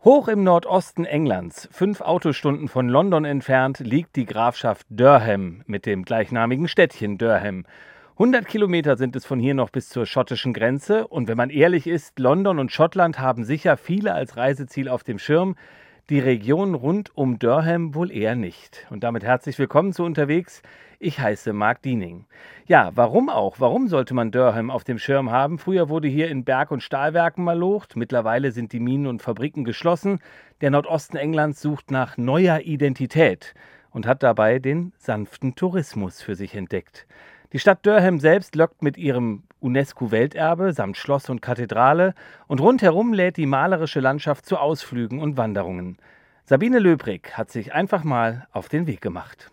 Hoch im Nordosten Englands, 5 Autostunden von London entfernt, liegt die Grafschaft Durham mit dem gleichnamigen Städtchen Durham. 100 Kilometer sind es von hier noch bis zur schottischen Grenze. Und wenn man ehrlich ist, London und Schottland haben sicher viele als Reiseziel auf dem Schirm. Die Region rund um Durham wohl eher nicht. Und damit herzlich willkommen zu Unterwegs. Ich heiße Marc Diening. Ja, warum auch? Warum sollte man Durham auf dem Schirm haben? Früher wurde hier in Berg- und Stahlwerken malocht. Mittlerweile sind die Minen und Fabriken geschlossen. Der Nordosten Englands sucht nach neuer Identität und hat dabei den sanften Tourismus für sich entdeckt. Die Stadt Durham selbst lockt mit ihrem UNESCO-Welterbe samt Schloss und Kathedrale und rundherum lädt die malerische Landschaft zu Ausflügen und Wanderungen. Sabine Löbrig hat sich einfach mal auf den Weg gemacht.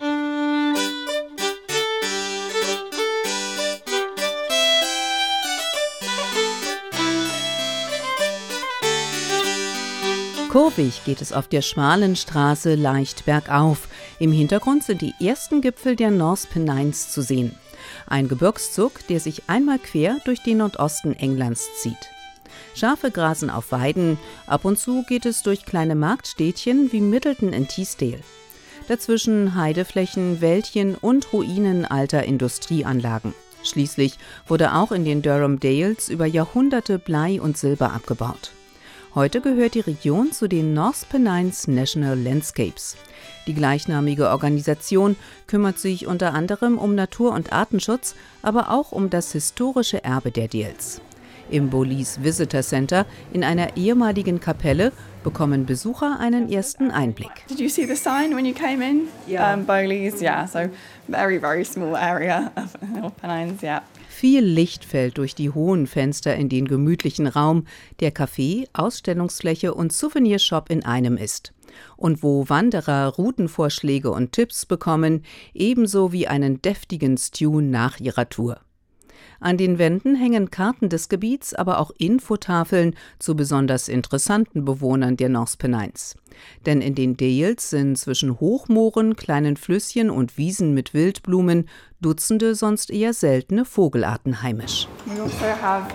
Kurvig geht es auf der schmalen Straße leicht bergauf. Im Hintergrund sind die ersten Gipfel der North Pennines zu sehen. Ein Gebirgszug, der sich einmal quer durch den Nordosten Englands zieht. Schafe grasen auf Weiden, ab und zu geht es durch kleine Marktstädtchen wie Middleton in Teesdale. Dazwischen Heideflächen, Wäldchen und Ruinen alter Industrieanlagen. Schließlich wurde auch in den Durham Dales über Jahrhunderte Blei und Silber abgebaut. Heute gehört die Region zu den North Pennines National Landscapes. Die gleichnamige Organisation kümmert sich unter anderem um Natur- und Artenschutz, aber auch um das historische Erbe der Dales. Im Boleas Visitor Center, in einer ehemaligen Kapelle, bekommen Besucher einen ersten Einblick. Did you see the sign when you came in? Yeah. Boleas, yeah. So very, very small area of North Pennines, yeah. Viel Licht fällt durch die hohen Fenster in den gemütlichen Raum, der Café, Ausstellungsfläche und Souvenirshop in einem ist. Und wo Wanderer Routenvorschläge und Tipps bekommen, ebenso wie einen deftigen Stew nach ihrer Tour. An den Wänden hängen Karten des Gebiets, aber auch Infotafeln zu besonders interessanten Bewohnern der North Pennines. Denn in den Dales sind zwischen Hochmooren, kleinen Flüsschen und Wiesen mit Wildblumen Dutzende sonst eher seltene Vogelarten heimisch. We also have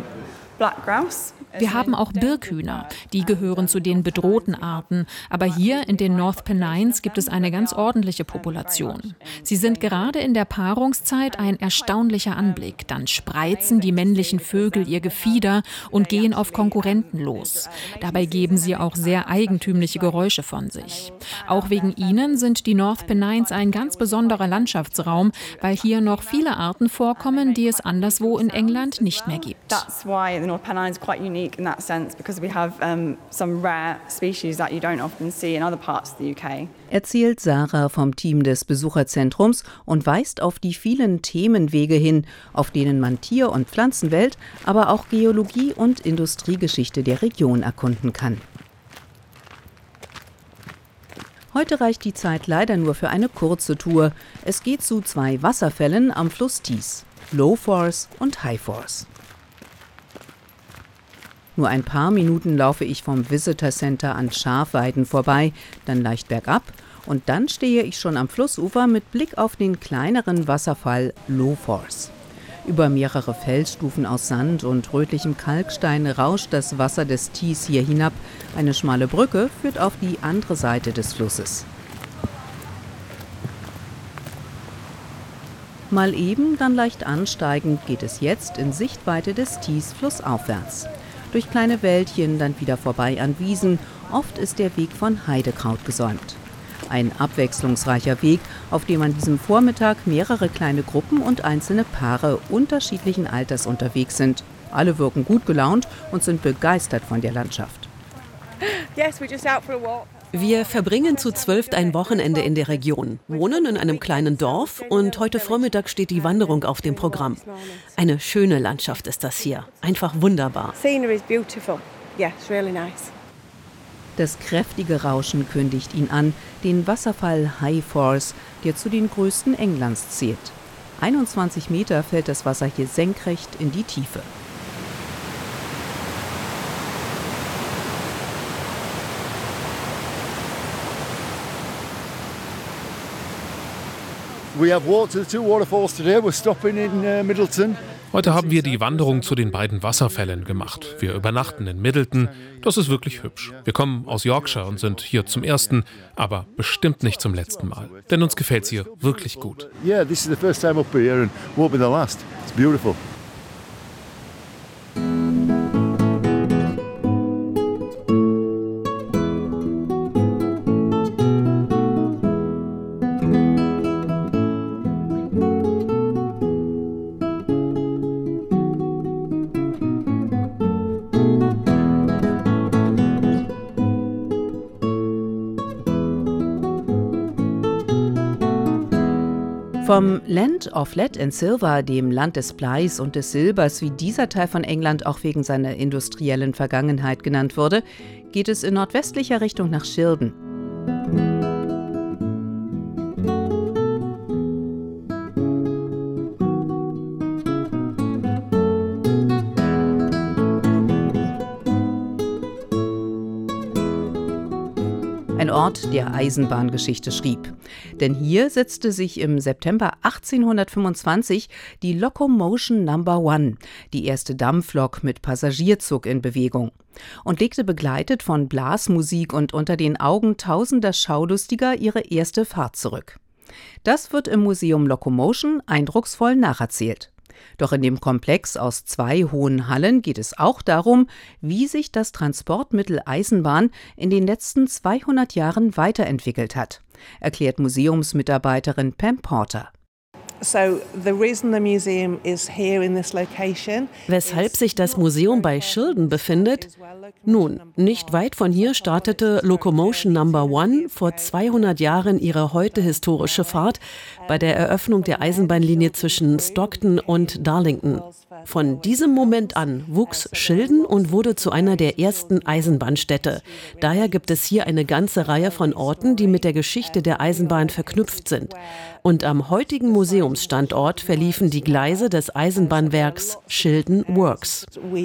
black grouse. Wir haben auch Birkhühner, die gehören zu den bedrohten Arten. Aber hier in den North Pennines gibt es eine ganz ordentliche Population. Sie sind gerade in der Paarungszeit ein erstaunlicher Anblick. Dann spreizen die männlichen Vögel ihr Gefieder und gehen auf Konkurrenten los. Dabei geben sie auch sehr eigentümliche Geräusche von sich. Auch wegen ihnen sind die North Pennines ein ganz besonderer Landschaftsraum, weil hier noch viele Arten vorkommen, die es anderswo in England nicht mehr gibt. That's why the North Pennines is quite unique in that sense, because we have some rare species that you don't often see in other parts of the UK. Erzählt Sarah vom Team des Besucherzentrums und weist auf die vielen Themenwege hin, auf denen man Tier- und Pflanzenwelt, aber auch Geologie und Industriegeschichte der Region erkunden kann. Heute reicht die Zeit leider nur für eine kurze Tour. Es geht zu 2 Wasserfällen am Fluss Tees, Low Force und High Force. Nur ein paar Minuten laufe ich vom Visitor Center an Schafweiden vorbei, dann leicht bergab und dann stehe ich schon am Flussufer mit Blick auf den kleineren Wasserfall Low Force. Über mehrere Felsstufen aus Sand und rötlichem Kalkstein rauscht das Wasser des Tees hier hinab. Eine schmale Brücke führt auf die andere Seite des Flusses. Mal eben, dann leicht ansteigend geht es jetzt in Sichtweite des Tees flussaufwärts. Durch kleine Wäldchen, dann wieder vorbei an Wiesen. Oft ist der Weg von Heidekraut gesäumt. Ein abwechslungsreicher Weg, auf dem an diesem Vormittag mehrere kleine Gruppen und einzelne Paare unterschiedlichen Alters unterwegs sind. Alle wirken gut gelaunt und sind begeistert von der Landschaft. Wir verbringen zu 12 ein Wochenende in der Region, wohnen in einem kleinen Dorf und heute Vormittag steht die Wanderung auf dem Programm. Eine schöne Landschaft ist das hier, einfach wunderbar. Das kräftige Rauschen kündigt ihn an, den Wasserfall High Force, der zu den größten Englands zählt. 21 Meter fällt das Wasser hier senkrecht in die Tiefe. We have walked to the 2 waterfalls today. We're stopping in Middleton. Heute haben wir die Wanderung zu den beiden Wasserfällen gemacht. Wir übernachten in Middleton. Das ist wirklich hübsch. Wir kommen aus Yorkshire und sind hier zum ersten, aber bestimmt nicht zum letzten Mal. Denn uns gefällt's hier wirklich gut. Yeah, this is the first time up here and won't be the last. It's beautiful. Vom Land of Lead and Silver, dem Land des Bleis und des Silbers, wie dieser Teil von England auch wegen seiner industriellen Vergangenheit genannt wurde, geht es in nordwestlicher Richtung nach Shildon. Ein Ort, der Eisenbahngeschichte schrieb. Denn hier setzte sich im September 1825 die Locomotion No. 1, die erste Dampflok mit Passagierzug, in Bewegung und legte begleitet von Blasmusik und unter den Augen tausender Schaulustiger ihre erste Fahrt zurück. Das wird im Museum Locomotion eindrucksvoll nacherzählt. Doch in dem Komplex aus 2 hohen Hallen geht es auch darum, wie sich das Transportmittel Eisenbahn in den letzten 200 Jahren weiterentwickelt hat, erklärt Museumsmitarbeiterin Pam Porter. Weshalb sich das Museum bei Shildon befindet? Nun, nicht weit von hier startete Locomotion No. 1 vor 200 Jahren ihre heute historische Fahrt bei der Eröffnung der Eisenbahnlinie zwischen Stockton und Darlington. Von diesem Moment an wuchs Shildon und wurde zu einer der ersten Eisenbahnstädte. Daher gibt es hier eine ganze Reihe von Orten, die mit der Geschichte der Eisenbahn verknüpft sind. Und am heutigen Museumsstandort verliefen die Gleise des Eisenbahnwerks Shildon Works.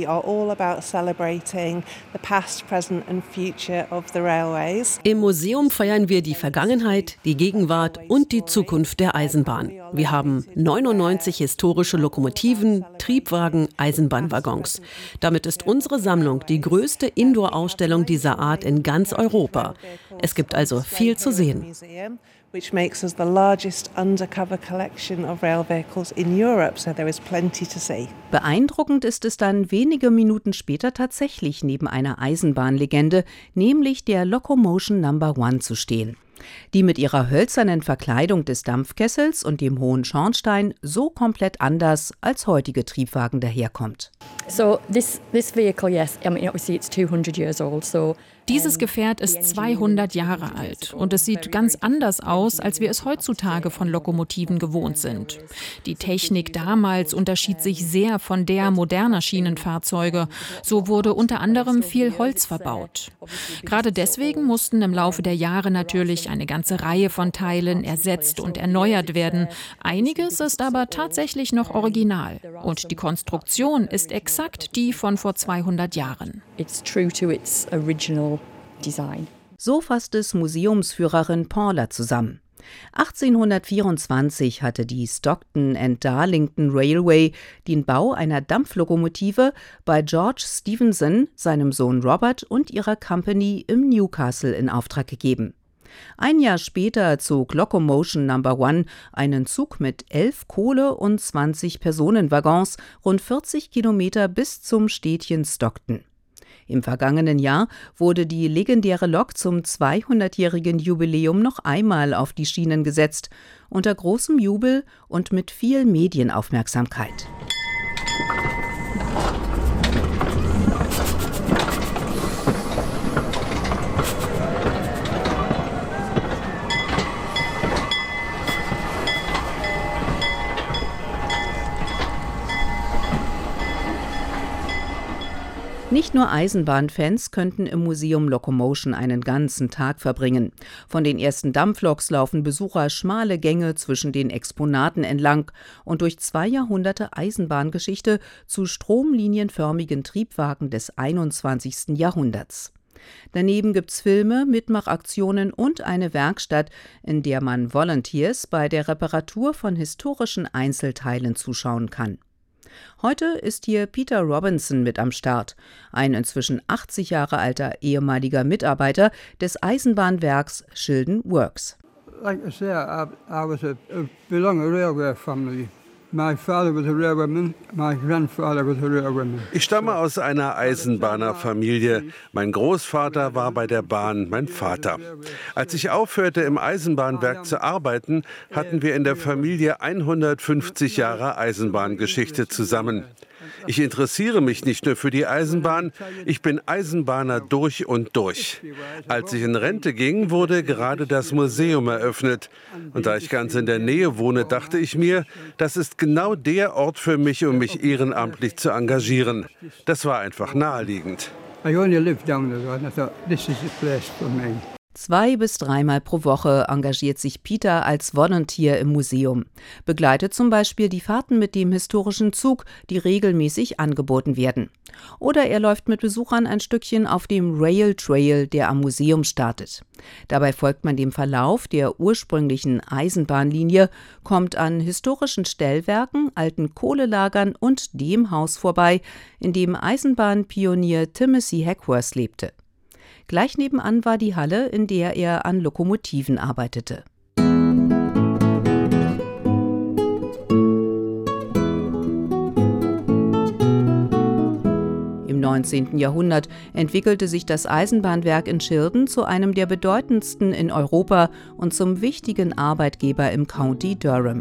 Im Museum feiern wir die Vergangenheit, die Gegenwart und die Zukunft der Eisenbahn. Wir haben 99 historische Lokomotiven, Triebwagen, Eisenbahnwaggons. Damit ist unsere Sammlung die größte Indoor-Ausstellung dieser Art in ganz Europa. Es gibt also viel zu sehen. Which makes us the largest undercover collection of rail vehicles in Europe, so there is plenty to see. Beeindruckend ist es dann wenige Minuten später tatsächlich neben einer Eisenbahnlegende, nämlich der Locomotion No. 1 zu stehen, die mit ihrer hölzernen Verkleidung des Dampfkessels und dem hohen Schornstein so komplett anders als heutige Triebwagen daherkommt. So this vehicle, yes, I mean obviously it's 200 years old, so Dieses Gefährt ist 200 Jahre alt und es sieht ganz anders aus, als wir es heutzutage von Lokomotiven gewohnt sind. Die Technik damals unterschied sich sehr von der moderner Schienenfahrzeuge. So wurde unter anderem viel Holz verbaut. Gerade deswegen mussten im Laufe der Jahre natürlich eine ganze Reihe von Teilen ersetzt und erneuert werden. Einiges ist aber tatsächlich noch original und die Konstruktion ist exakt die von vor 200 Jahren. it's true to its original design. So fasst es Museumsführerin Paula zusammen. 1824 hatte die Stockton and Darlington Railway den Bau einer Dampflokomotive bei George Stephenson, seinem Sohn Robert und ihrer Company im Newcastle in Auftrag gegeben. Ein Jahr später zog Locomotion No. 1 einen Zug mit 11 Kohle- und 20 Personenwaggons rund 40 Kilometer bis zum Städtchen Stockton. Im vergangenen Jahr wurde die legendäre Lok zum 200-jährigen Jubiläum noch einmal auf die Schienen gesetzt, unter großem Jubel und mit viel Medienaufmerksamkeit. Nicht nur Eisenbahnfans könnten im Museum Locomotion einen ganzen Tag verbringen. Von den ersten Dampfloks laufen Besucher schmale Gänge zwischen den Exponaten entlang und durch 2 Jahrhunderte Eisenbahngeschichte zu stromlinienförmigen Triebwagen des 21. Jahrhunderts. Daneben gibt's Filme, Mitmachaktionen und eine Werkstatt, in der man Volunteers bei der Reparatur von historischen Einzelteilen zuschauen kann. Heute ist hier Peter Robinson mit am Start, ein inzwischen 80 Jahre alter ehemaliger Mitarbeiter des Eisenbahnwerks Shildon Works. Like I say, I belong to a railway family. My father was a railwayman, my grandfather was a railwayman. Ich stamme aus einer Eisenbahnerfamilie. Mein Großvater war bei der Bahn, mein Vater. Als ich aufhörte, im Eisenbahnwerk zu arbeiten, hatten wir in der Familie 150 Jahre Eisenbahngeschichte zusammen. Ich interessiere mich nicht nur für die Eisenbahn, ich bin Eisenbahner durch und durch. Als ich in Rente ging, wurde gerade das Museum eröffnet. Und da ich ganz in der Nähe wohne, dachte ich mir, das ist genau der Ort für mich, um mich ehrenamtlich zu engagieren. Das war einfach naheliegend. I only lived down there and I thought, this is the place for me. 2- bis 3-mal pro Woche engagiert sich Peter als Volunteer im Museum, begleitet zum Beispiel die Fahrten mit dem historischen Zug, die regelmäßig angeboten werden. Oder er läuft mit Besuchern ein Stückchen auf dem Rail Trail, der am Museum startet. Dabei folgt man dem Verlauf der ursprünglichen Eisenbahnlinie, kommt an historischen Stellwerken, alten Kohlelagern und dem Haus vorbei, in dem Eisenbahnpionier Timothy Hackworth lebte. Gleich nebenan war die Halle, in der er an Lokomotiven arbeitete. Im 19. Jahrhundert entwickelte sich das Eisenbahnwerk in Shildon zu einem der bedeutendsten in Europa und zum wichtigen Arbeitgeber im County Durham.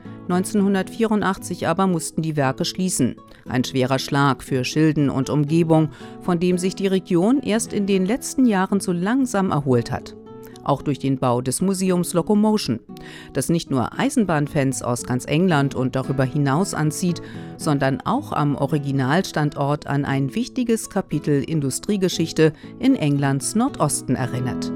1984 aber mussten die Werke schließen. Ein schwerer Schlag für Shildon und Umgebung, von dem sich die Region erst in den letzten Jahren so langsam erholt hat. Auch durch den Bau des Museums Locomotion, das nicht nur Eisenbahnfans aus ganz England und darüber hinaus anzieht, sondern auch am Originalstandort an ein wichtiges Kapitel Industriegeschichte in Englands Nordosten erinnert.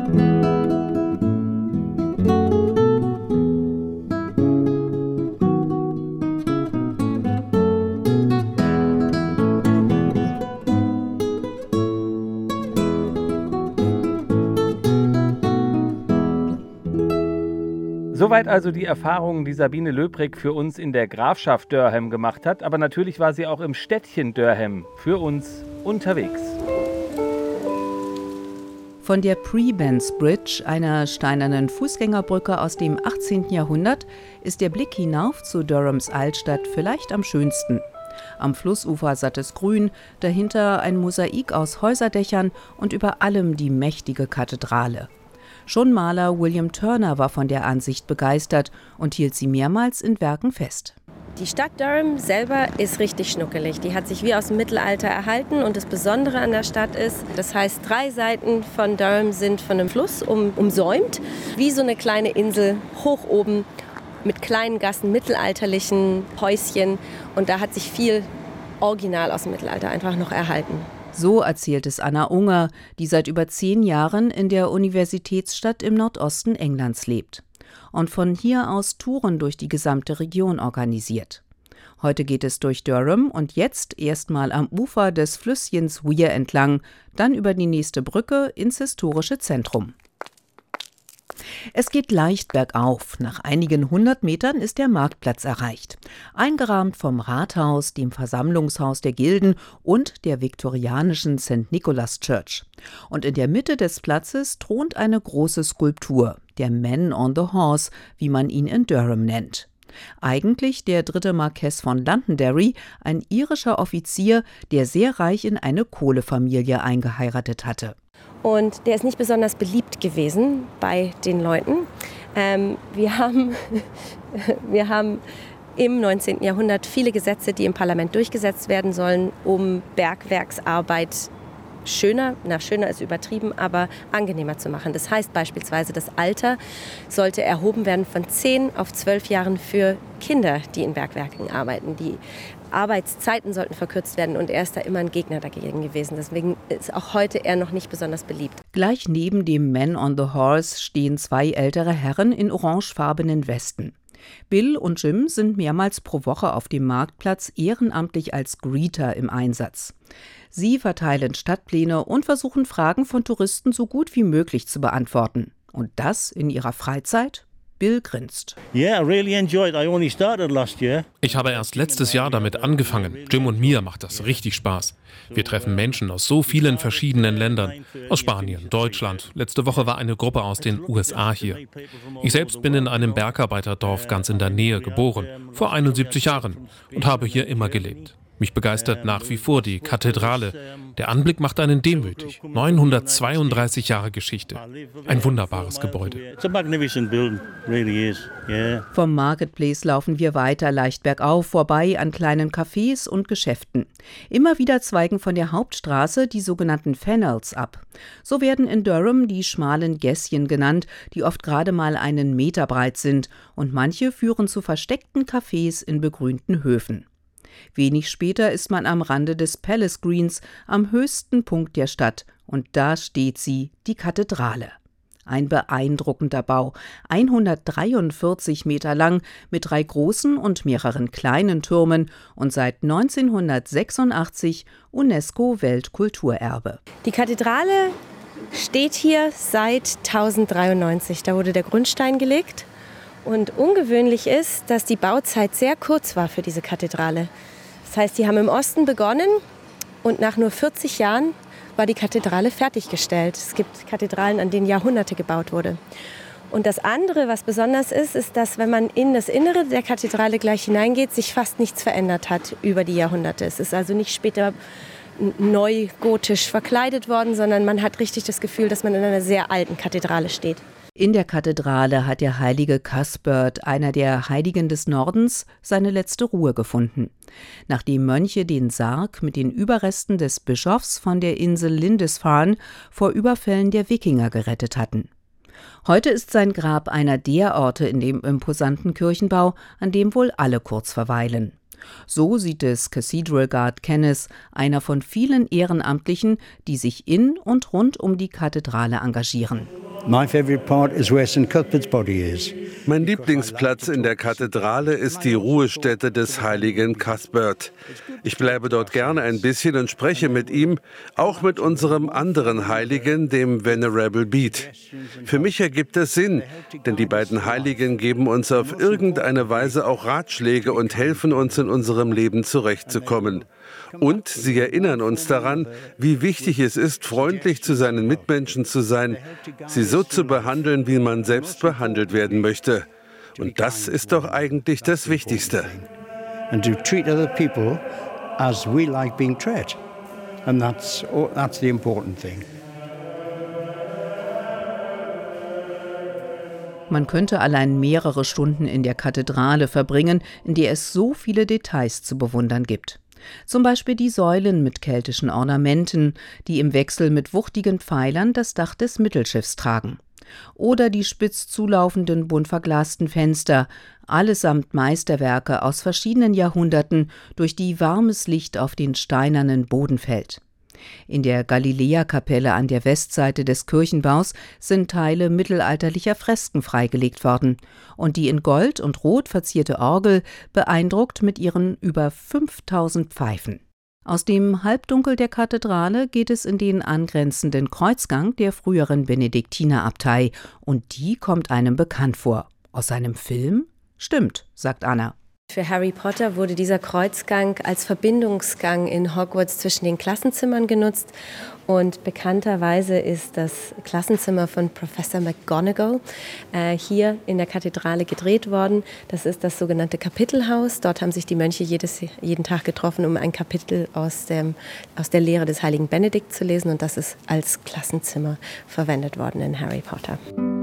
Soweit also die Erfahrungen, die Sabine Löbrig für uns in der Grafschaft Durham gemacht hat. Aber natürlich war sie auch im Städtchen Durham für uns unterwegs. Von der Prebends Bridge, einer steinernen Fußgängerbrücke aus dem 18. Jahrhundert, ist der Blick hinauf zu Durhams Altstadt vielleicht am schönsten. Am Flussufer sattes Grün, dahinter ein Mosaik aus Häuserdächern und über allem die mächtige Kathedrale. Schon Maler William Turner war von der Ansicht begeistert und hielt sie mehrmals in Werken fest. Die Stadt Durham selber ist richtig schnuckelig. Die hat sich wie aus dem Mittelalter erhalten und das Besondere an der Stadt ist, das heißt 3 Seiten von Durham sind von einem Fluss umsäumt, wie so eine kleine Insel hoch oben mit kleinen Gassen, mittelalterlichen Häuschen und da hat sich viel Original aus dem Mittelalter einfach noch erhalten. So erzählt es Anna Unger, die seit über 10 Jahren in der Universitätsstadt im Nordosten Englands lebt und von hier aus Touren durch die gesamte Region organisiert. Heute geht es durch Durham und jetzt erstmal am Ufer des Flüsschens Wear entlang, dann über die nächste Brücke ins historische Zentrum. Es geht leicht bergauf. Nach einigen 100 Metern ist der Marktplatz erreicht. Eingerahmt vom Rathaus, dem Versammlungshaus der Gilden und der viktorianischen St. Nicholas Church. Und in der Mitte des Platzes thront eine große Skulptur, der Man on the Horse, wie man ihn in Durham nennt. Eigentlich der 3. Marquess von Londonderry, ein irischer Offizier, der sehr reich in eine Kohlefamilie eingeheiratet hatte. Und der ist nicht besonders beliebt gewesen bei den Leuten. Wir haben im 19. Jahrhundert viele Gesetze, die im Parlament durchgesetzt werden sollen, um Bergwerksarbeit schöner ist übertrieben, aber angenehmer zu machen. Das heißt beispielsweise, das Alter sollte erhoben werden von 10 auf 12 Jahren für Kinder, die in Bergwerken arbeiten. Die Arbeitszeiten sollten verkürzt werden und er ist da immer ein Gegner dagegen gewesen. Deswegen ist auch heute er noch nicht besonders beliebt. Gleich neben dem Man on the Horse stehen 2 ältere Herren in orangefarbenen Westen. Bill und Jim sind mehrmals pro Woche auf dem Marktplatz ehrenamtlich als Greeter im Einsatz. Sie verteilen Stadtpläne und versuchen Fragen von Touristen so gut wie möglich zu beantworten. Und das in ihrer Freizeit? Bill grinst. Ich habe erst letztes Jahr damit angefangen. Jim und mir macht das richtig Spaß. Wir treffen Menschen aus so vielen verschiedenen Ländern. Aus Spanien, Deutschland. Letzte Woche war eine Gruppe aus den USA hier. Ich selbst bin in einem Bergarbeiterdorf ganz in der Nähe geboren, vor 71 Jahren, und habe hier immer gelebt. Mich begeistert nach wie vor die Kathedrale. Der Anblick macht einen demütig. 932 Jahre Geschichte. Ein wunderbares Gebäude. Vom Marketplace laufen wir weiter leicht bergauf, vorbei an kleinen Cafés und Geschäften. Immer wieder zweigen von der Hauptstraße die sogenannten Fennels ab. So werden in Durham die schmalen Gässchen genannt, die oft gerade mal einen Meter breit sind, und manche führen zu versteckten Cafés in begrünten Höfen. Wenig später ist man am Rande des Palace Greens, am höchsten Punkt der Stadt, und da steht sie, die Kathedrale. Ein beeindruckender Bau, 143 Meter lang, mit 3 großen und mehreren kleinen Türmen und seit 1986 UNESCO-Weltkulturerbe. Die Kathedrale steht hier seit 1093. Da wurde der Grundstein gelegt. Und ungewöhnlich ist, dass die Bauzeit sehr kurz war für diese Kathedrale. Das heißt, die haben im Osten begonnen und nach nur 40 Jahren war die Kathedrale fertiggestellt. Es gibt Kathedralen, an denen Jahrhunderte gebaut wurde. Und das andere, was besonders ist, ist, dass wenn man in das Innere der Kathedrale gleich hineingeht, sich fast nichts verändert hat über die Jahrhunderte. Es ist also nicht später neu gotisch verkleidet worden, sondern man hat richtig das Gefühl, dass man in einer sehr alten Kathedrale steht. In der Kathedrale hat der heilige Cuthbert, einer der Heiligen des Nordens, seine letzte Ruhe gefunden. Nachdem Mönche den Sarg mit den Überresten des Bischofs von der Insel Lindisfarne vor Überfällen der Wikinger gerettet hatten. Heute ist sein Grab einer der Orte in dem imposanten Kirchenbau, an dem wohl alle kurz verweilen. So sieht es Cathedral Guard Kenneth, einer von vielen Ehrenamtlichen, die sich in und rund um die Kathedrale engagieren. Mein Lieblingsplatz in der Kathedrale ist die Ruhestätte des heiligen Cuthbert. Ich bleibe dort gerne ein bisschen und spreche mit ihm, auch mit unserem anderen Heiligen, dem Venerable Bede. Für mich ergibt es Sinn, denn die beiden Heiligen geben uns auf irgendeine Weise auch Ratschläge und helfen uns in unserem Leben zurechtzukommen. Und sie erinnern uns daran, wie wichtig es ist, freundlich zu seinen Mitmenschen zu sein, sie so zu behandeln, wie man selbst behandelt werden möchte. Und das ist doch eigentlich das Wichtigste. And to treat other people as we like being treated. And that's the important thing. Man könnte allein mehrere Stunden in der Kathedrale verbringen, in der es so viele Details zu bewundern gibt. Zum Beispiel die Säulen mit keltischen Ornamenten, die im Wechsel mit wuchtigen Pfeilern das Dach des Mittelschiffs tragen. Oder die spitz zulaufenden, bunt verglasten Fenster, allesamt Meisterwerke aus verschiedenen Jahrhunderten, durch die warmes Licht auf den steinernen Boden fällt. In der Galiläa-Kapelle an der Westseite des Kirchenbaus sind Teile mittelalterlicher Fresken freigelegt worden und die in Gold und Rot verzierte Orgel beeindruckt mit ihren über 5000 Pfeifen. Aus dem Halbdunkel der Kathedrale geht es in den angrenzenden Kreuzgang der früheren Benediktinerabtei und die kommt einem bekannt vor. Aus einem Film? Stimmt, sagt Anna. Für Harry Potter wurde dieser Kreuzgang als Verbindungsgang in Hogwarts zwischen den Klassenzimmern genutzt. Und bekannterweise ist das Klassenzimmer von Professor McGonagall hier in der Kathedrale gedreht worden. Das ist das sogenannte Kapitelhaus. Dort haben sich die Mönche jeden Tag getroffen, um ein Kapitel aus der Lehre des heiligen Benedikt zu lesen. Und das ist als Klassenzimmer verwendet worden in Harry Potter.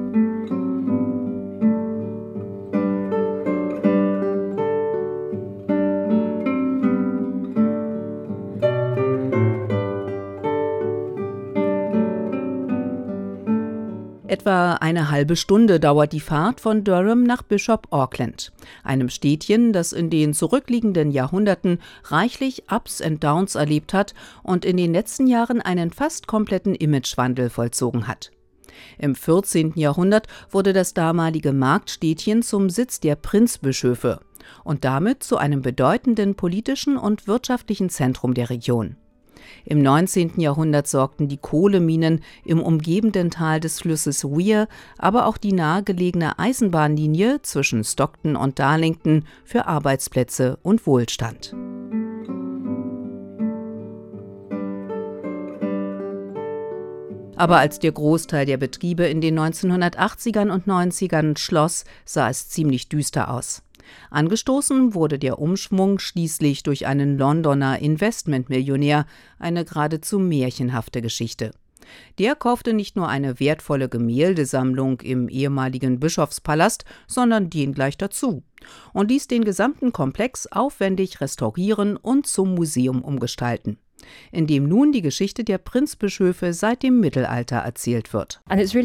Etwa eine halbe Stunde dauert die Fahrt von Durham nach Bishop Auckland, einem Städtchen, das in den zurückliegenden Jahrhunderten reichlich Ups and Downs erlebt hat und in den letzten Jahren einen fast kompletten Imagewandel vollzogen hat. Im 14. Jahrhundert wurde das damalige Marktstädtchen zum Sitz der Prinzbischöfe und damit zu einem bedeutenden politischen und wirtschaftlichen Zentrum der Region. Im 19. Jahrhundert sorgten die Kohleminen im umgebenden Tal des Flusses Wear, aber auch die nahegelegene Eisenbahnlinie zwischen Stockton und Darlington für Arbeitsplätze und Wohlstand. Aber als der Großteil der Betriebe in den 1980ern und 90ern schloss, sah es ziemlich düster aus. Angestoßen wurde der Umschwung schließlich durch einen Londoner Investmentmillionär, eine geradezu märchenhafte Geschichte. Der kaufte nicht nur eine wertvolle Gemäldesammlung im ehemaligen Bischofspalast, sondern den gleich dazu und ließ den gesamten Komplex aufwendig restaurieren und zum Museum umgestalten, in dem nun die Geschichte der Prinzbischöfe seit dem Mittelalter erzählt wird.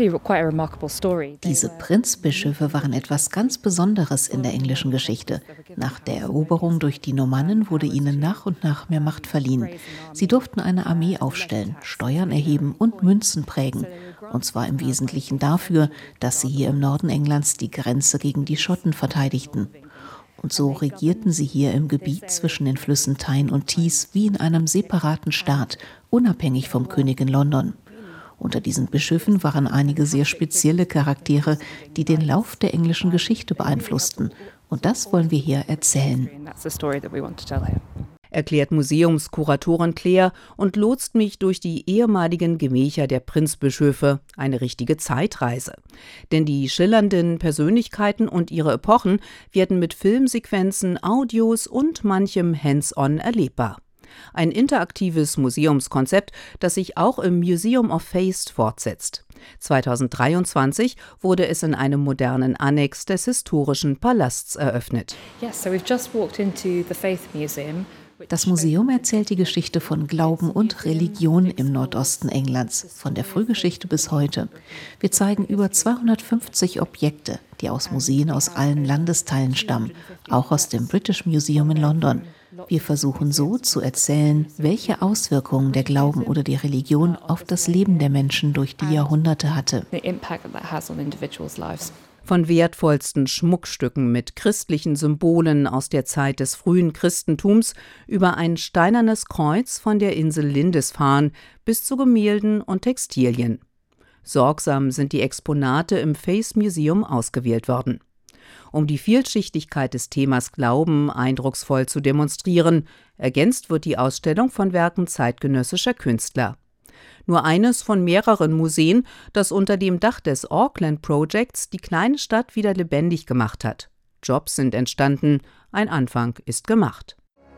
Diese Prinzbischöfe waren etwas ganz Besonderes in der englischen Geschichte. Nach der Eroberung durch die Normannen wurde ihnen nach und nach mehr Macht verliehen. Sie durften eine Armee aufstellen, Steuern erheben und Münzen prägen. Und zwar im Wesentlichen dafür, dass sie hier im Norden Englands die Grenze gegen die Schotten verteidigten. Und so regierten sie hier im Gebiet zwischen den Flüssen Tyne und Tees wie in einem separaten Staat, unabhängig vom König in London. Unter diesen Bischöfen waren einige sehr spezielle Charaktere, die den Lauf der englischen Geschichte beeinflussten. Und das wollen wir hier erzählen. Erklärt Museumskuratorin Claire und lotst mich durch die ehemaligen Gemächer der Prinzbischöfe, eine richtige Zeitreise. Denn die schillernden Persönlichkeiten und ihre Epochen werden mit Filmsequenzen, Audios und manchem Hands-on erlebbar. Ein interaktives Museumskonzept, das sich auch im Museum of Faith fortsetzt. 2023 wurde es in einem modernen Annex des historischen Palasts eröffnet. Das Museum erzählt die Geschichte von Glauben und Religion im Nordosten Englands, von der Frühgeschichte bis heute. Wir zeigen über 250 Objekte, die aus Museen aus allen Landesteilen stammen, auch aus dem British Museum in London. Wir versuchen so zu erzählen, welche Auswirkungen der Glauben oder die Religion auf das Leben der Menschen durch die Jahrhunderte hatte. Von wertvollsten Schmuckstücken mit christlichen Symbolen aus der Zeit des frühen Christentums über ein steinernes Kreuz von der Insel Lindisfarne bis zu Gemälden und Textilien. Sorgsam sind die Exponate im Faith Museum ausgewählt worden. Um die Vielschichtigkeit des Themas Glauben eindrucksvoll zu demonstrieren, ergänzt wird die Ausstellung von Werken zeitgenössischer Künstler. Nur eines von mehreren Museen, das unter dem Dach des Auckland Projects die kleine Stadt wieder lebendig gemacht hat. Jobs sind entstanden, ein Anfang ist gemacht.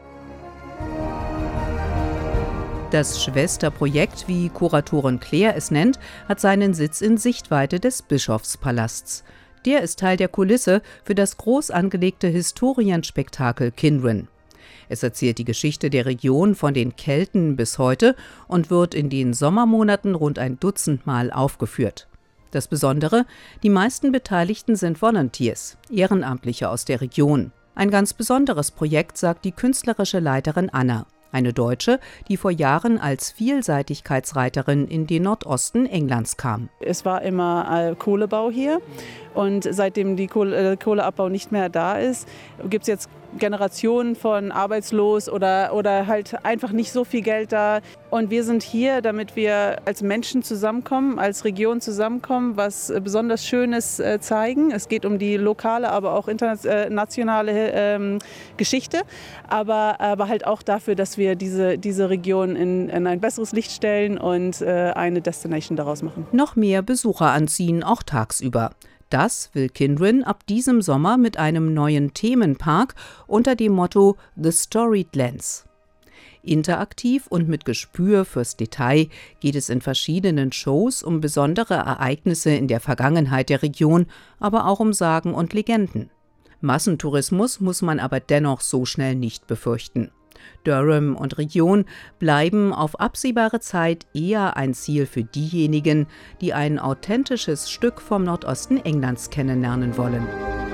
Das Schwesterprojekt, wie Kuratorin Claire es nennt, hat seinen Sitz in Sichtweite des Bischofspalasts. Der ist Teil der Kulisse für das groß angelegte Historienspektakel Kinren. Es erzählt die Geschichte der Region von den Kelten bis heute und wird in den Sommermonaten rund ein Dutzend Mal aufgeführt. Das Besondere, die meisten Beteiligten sind Volunteers, Ehrenamtliche aus der Region. Ein ganz besonderes Projekt, sagt die künstlerische Leiterin Anna. Eine Deutsche, die vor Jahren als Vielseitigkeitsreiterin in den Nordosten Englands kam. Es war immer Kohlebau hier und seitdem die Kohleabbau nicht mehr da ist, gibt es jetzt Generationen von arbeitslos oder halt einfach nicht so viel Geld da. Und wir sind hier, damit wir als Menschen zusammenkommen, als Region zusammenkommen, was besonders Schönes zeigen. Es geht um die lokale, aber auch internationale Geschichte, aber halt auch dafür, dass wir diese Region in ein besseres Licht stellen und eine Destination daraus machen. Noch mehr Besucher anziehen, auch tagsüber. Das will Kinren ab diesem Sommer mit einem neuen Themenpark unter dem Motto The Storied Lands. Interaktiv und mit Gespür fürs Detail geht es in verschiedenen Shows um besondere Ereignisse in der Vergangenheit der Region, aber auch um Sagen und Legenden. Massentourismus muss man aber dennoch so schnell nicht befürchten. Durham und Region bleiben auf absehbare Zeit eher ein Ziel für diejenigen, die ein authentisches Stück vom Nordosten Englands kennenlernen wollen.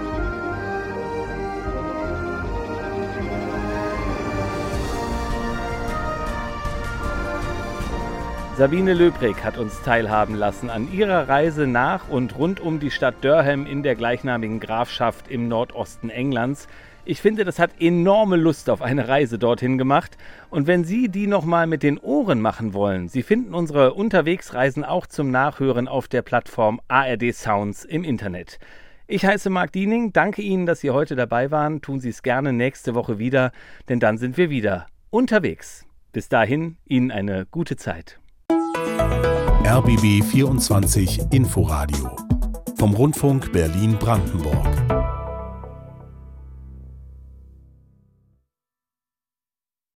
Sabine Löbrig hat uns teilhaben lassen an ihrer Reise nach und rund um die Stadt Durham in der gleichnamigen Grafschaft im Nordosten Englands. Ich finde, das hat enorme Lust auf eine Reise dorthin gemacht. Und wenn Sie die nochmal mit den Ohren machen wollen, Sie finden unsere Unterwegsreisen auch zum Nachhören auf der Plattform ARD Sounds im Internet. Ich heiße Marc Diening, danke Ihnen, dass Sie heute dabei waren. Tun Sie es gerne nächste Woche wieder, denn dann sind wir wieder unterwegs. Bis dahin, Ihnen eine gute Zeit. RBB 24 Inforadio vom Rundfunk Berlin-Brandenburg.